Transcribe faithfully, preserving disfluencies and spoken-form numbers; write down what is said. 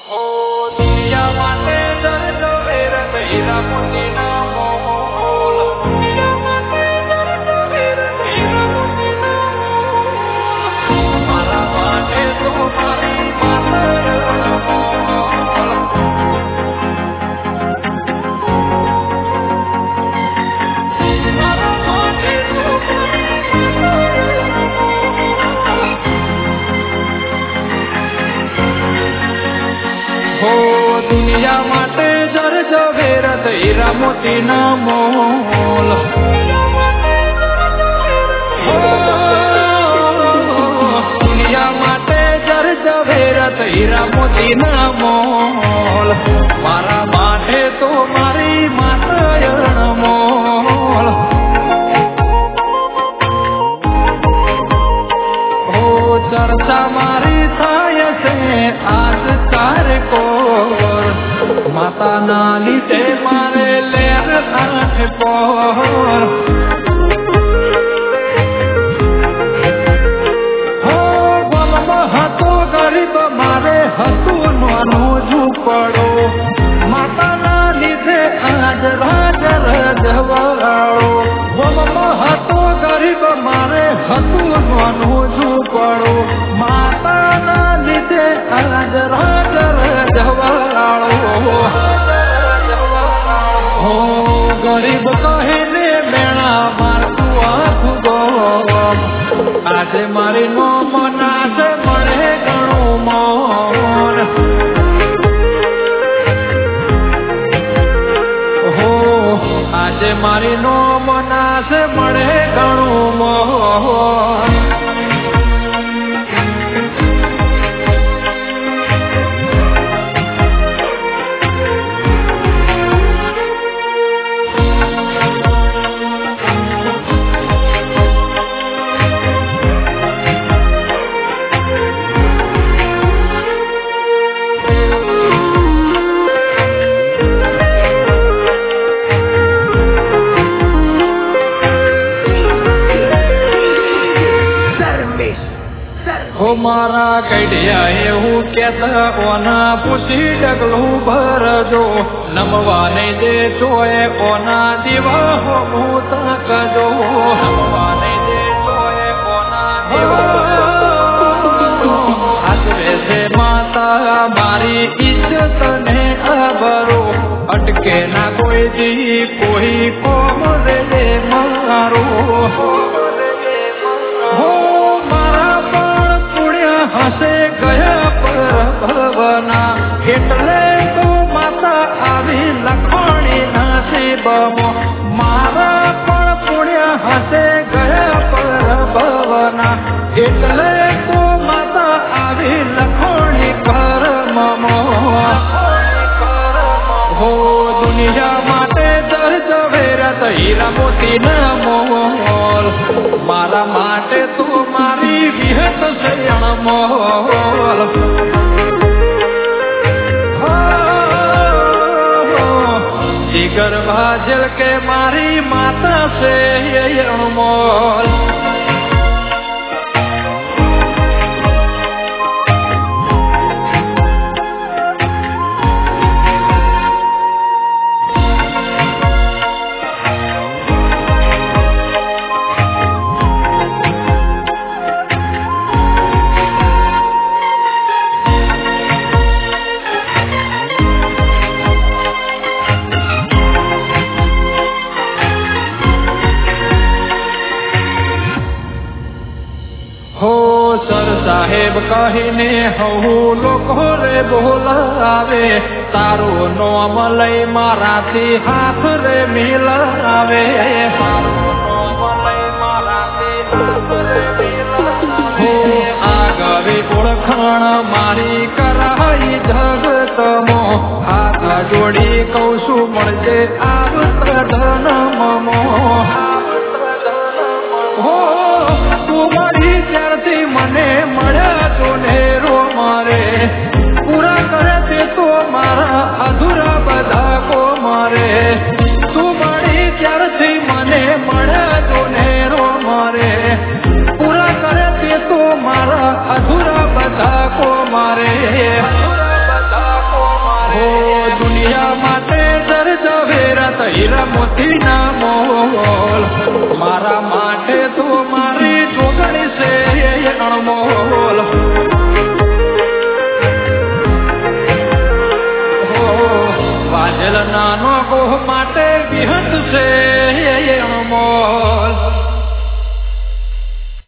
दुनिया माटे जर जवेरत हीरा मोती ना मोल। दुनिया माटे जर जवेरत हीरा मोती ना मोल। मारा माटे तो मारी मातयण मोल। हो चर्चा मारी थाय से आज चार कोर। माता ना लीधे मारे लेर आठ पोर। हो गमમાં હતો ગરીબ મારે હતું નાનું ઝૂંપડો। માતા ના લીધે આજ રાજ રજવાડો। ગમમાં હતો ગરીબ મારે હતું નાનું ઝૂંપડો। માતા ના લીધે આજ રાજ રજવાડો। हो गरीब कहीने मेणा मारतु आखु गोम। आज मारी नो मनास मळे घणो मोन। हो आज मारी नो मनास मळे घणो मोन। हो मारा कड़िया એવું કેતા ઓના પૂછી ડગલું ભરજો। નમવા નહીં દે ચોય ઓના દીવા હો ભૂતા કજો। નમવા નહીં દે ચોય ઓના દીવા હાથવે છે માતા મારી ઇજ્જત ને આબરો। અટકે ના કોઈ દી કોઈ કોમ રે મારો। हो हसे गया पर भवना એટલે તો માતા આવી લખણી નસીબમાં। મારા પણ પુણ્ય હસે ગયા પર ભવના એટલે તો માતા આવી લખણી કર્મમાં। हो दुनिया माटे जर जवेरत हीरा मोती ना मोल। मारा माटे तो मारी विहत शयन मोल। जिगर भाजल के मारी माता से मोल। साहेब कहीने हूँ लोको रे बोलावे। तारो नोम लई माराथी हाथ रे मिलावे। तारो नोम लई माराथी हाथ रे मिलावे। आगवी ओळखाण मारी कराई जगतमो। हाथ जोड़ी कौशु मळजे आवत धनमो। हो तू मारी त्यारथी मने मळ्या सोनेरो मारे। पूरा करे ते तो मारा अधूरा बधा को मारे। तू मारी त्यारथी मने मळ्या सोनेरो मारे। पूरा करे ते तो मारा अधूरा बधा को मारे। अधूरा बधा હીરા મોતી ના મોલ મારા માટે તો મારી જોગણી છે અણમોલ વાજલ નાનો ગોહ માટે વિહત છે અણમોલ